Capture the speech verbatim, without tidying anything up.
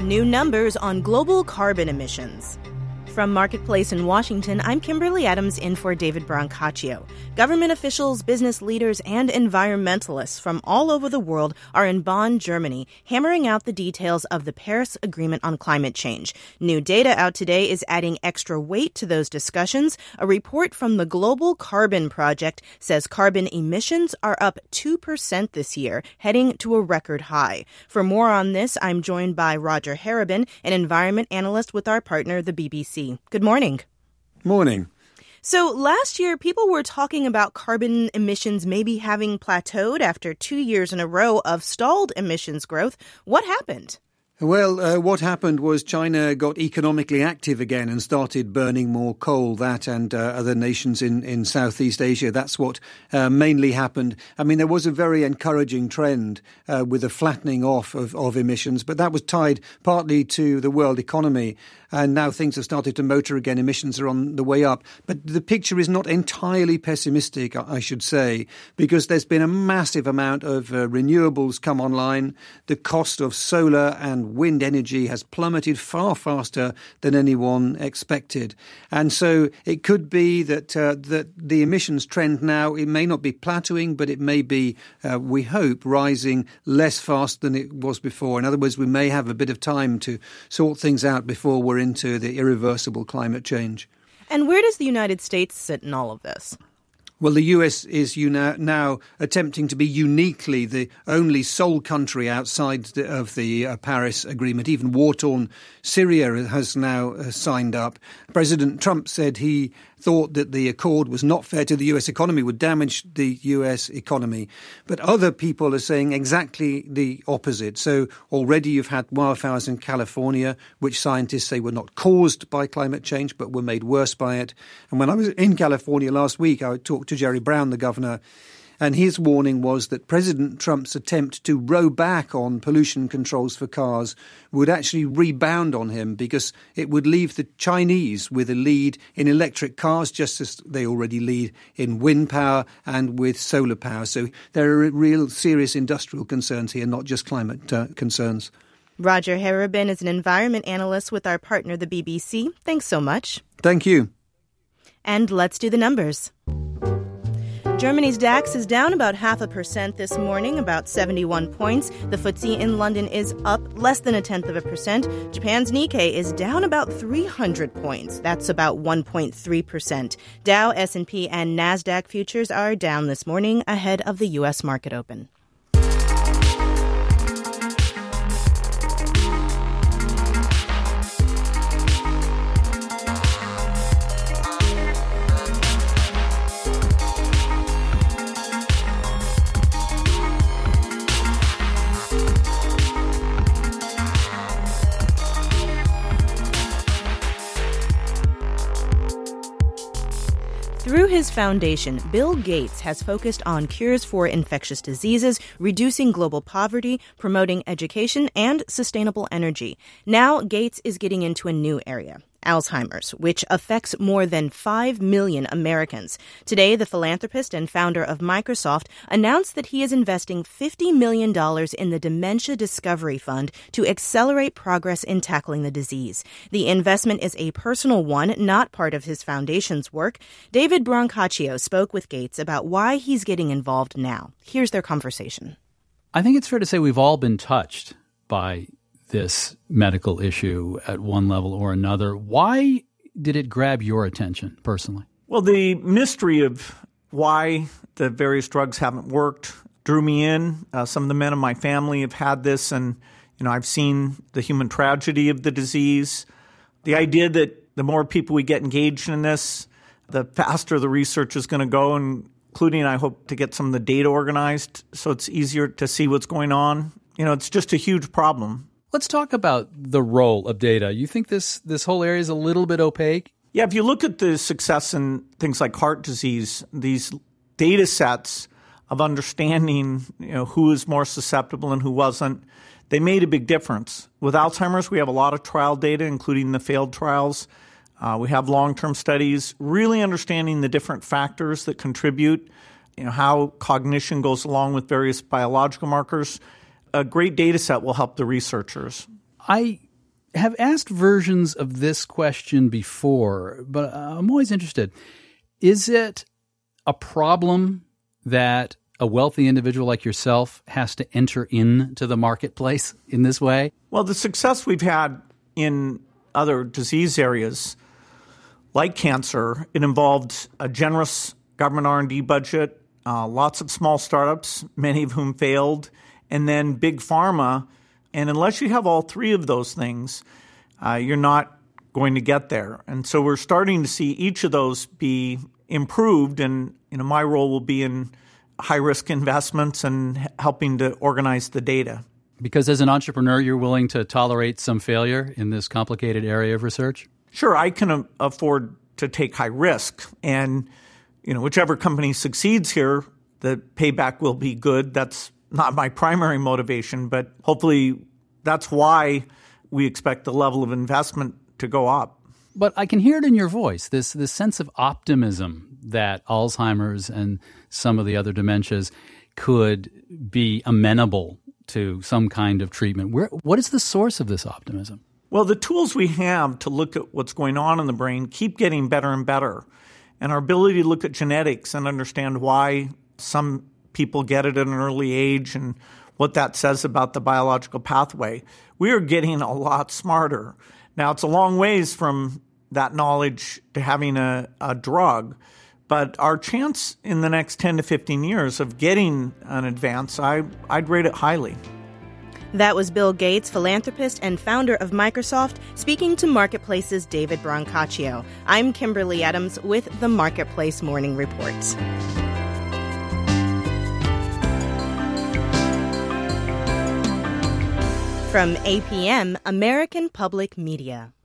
New numbers on global carbon emissions. From Marketplace in Washington, I'm Kimberly Adams in for David Brancaccio. Government officials, business leaders, and environmentalists from all over the world are in Bonn, Germany, hammering out the details of the Paris Agreement on climate change. New data out today is adding extra weight to those discussions. A report from the Global Carbon Project says carbon emissions are up two percent this year, heading to a record high. For more on this, I'm joined by Roger Harabin, an environment analyst with our partner, the B B C. Good morning. Morning. So last year, people were talking about carbon emissions maybe having plateaued after two years in a row of stalled emissions growth. What happened? Well, uh, what happened was China got economically active again and started burning more coal. That and uh, other nations in, in Southeast Asia, that's what uh, mainly happened. I mean, there was a very encouraging trend uh, with a flattening off of, of emissions, but that was tied partly to the world economy. And now things have started to motor again. Emissions are on the way up. But the picture is not entirely pessimistic, I should say, because there's been a massive amount of uh, renewables come online. The cost of solar and wind energy has plummeted far faster than anyone expected. And so it could be that uh, that the emissions trend now, it may not be plateauing, but it may be, uh, we hope, rising less fast than it was before. In other words, we may have a bit of time to sort things out before we're into the irreversible climate change. And where does the United States sit in all of this? Well, the U S is now attempting to be uniquely the only sole country outside of the uh, Paris Agreement. Even war-torn Syria has now uh, signed up. President Trump said he thought that the accord was not fair to the U S economy, would damage the U S economy. But other people are saying exactly the opposite. So already you've had wildfires in California, which scientists say were not caused by climate change, but were made worse by it. And when I was in California last week, I talked to Jerry Brown, the governor, and his warning was that President Trump's attempt to row back on pollution controls for cars would actually rebound on him because it would leave the Chinese with a lead in electric cars, just as they already lead in wind power and with solar power. So there are real serious industrial concerns here, not just climate uh, concerns. Roger Harabin is an environment analyst with our partner, the B B C. Thanks so much. Thank you. And let's do the numbers. Germany's DAX is down about half a percent this morning, about seventy-one points. The F T S E in London is up less than a tenth of a percent. Japan's Nikkei is down about three hundred points. That's about one point three percent. Dow, S and P, and NASDAQ futures are down this morning ahead of the U S market open. Through his foundation, Bill Gates has focused on cures for infectious diseases, reducing global poverty, promoting education, and sustainable energy. Now, Gates is getting into a new area, Alzheimer's, which affects more than five million Americans. Today, the philanthropist and founder of Microsoft announced that he is investing fifty million dollars in the Dementia Discovery Fund to accelerate progress in tackling the disease. The investment is a personal one, not part of his foundation's work. David Brancaccio spoke with Gates about why he's getting involved now. Here's their conversation. I think it's fair to say we've all been touched by this medical issue at one level or another. Why did it grab your attention personally? Well, the mystery of why the various drugs haven't worked drew me in. Uh, some of the men in my family have had this, and you know, I've seen the human tragedy of the disease. The idea that the more people we get engaged in this, the faster the research is going to go, and including, I hope, to get some of the data organized so it's easier to see what's going on. You know, it's just a huge problem. Let's talk about the role of data. You think this this whole area is a little bit opaque? Yeah, if you look at the success in things like heart disease, these data sets of understanding, you know, who is more susceptible and who wasn't, they made a big difference. With Alzheimer's, we have a lot of trial data, including the failed trials. Uh, we have long-term studies, really understanding the different factors that contribute, you know, how cognition goes along with various biological markers. A great data set will help the researchers. I have asked versions of this question before, but I'm always interested. Is it a problem that a wealthy individual like yourself has to enter into the marketplace in this way? Well, the success we've had in other disease areas like cancer, it involved a generous government R and D budget, uh, lots of small startups, many of whom failed, and then big pharma. And unless you have all three of those things, uh, you're not going to get there. And so we're starting to see each of those be improved. And you know, my role will be in high-risk investments and helping to organize the data. Because as an entrepreneur, you're willing to tolerate some failure in this complicated area of research? Sure, I can a- afford to take high risk. And you know, whichever company succeeds here, the payback will be good. That's not my primary motivation, but hopefully that's why we expect the level of investment to go up. But I can hear it in your voice, this this sense of optimism that Alzheimer's and some of the other dementias could be amenable to some kind of treatment. Where, what is the source of this optimism? Well, the tools we have to look at what's going on in the brain keep getting better and better. And our ability to look at genetics and understand why some people get it at an early age and what that says about the biological pathway, we are getting a lot smarter. Now, it's a long ways from that knowledge to having a, a drug, but our chance in the next ten to fifteen years of getting an advance, I, I'd rate it highly. That was Bill Gates, philanthropist and founder of Microsoft, speaking to Marketplace's David Brancaccio. I'm Kimberly Adams with the Marketplace Morning Report. From A P M, American Public Media.